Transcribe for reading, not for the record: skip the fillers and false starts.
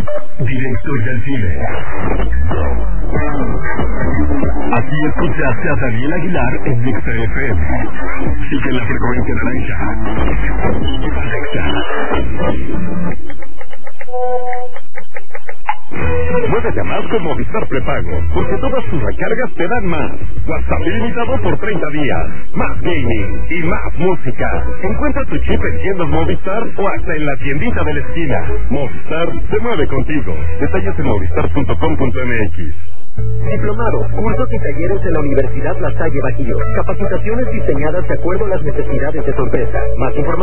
Director del cine. Aquí escuchaste a Daniel Aguilar en Nexa FM. Sigue en la frecuencia naranja. Muévete más con Movistar Prepago, porque todas tus recargas te dan más. WhatsApp ilimitado por 30 días, más gaming y más música. Encuentra tu chip en tiendas Movistar o hasta en la tiendita de la esquina. Movistar se mueve contigo. Detalles en movistar.com.mx. Diplomados, cursos y talleres en la Universidad La Salle Bajío. Capacitaciones diseñadas de acuerdo a las necesidades de tu empresa. Más información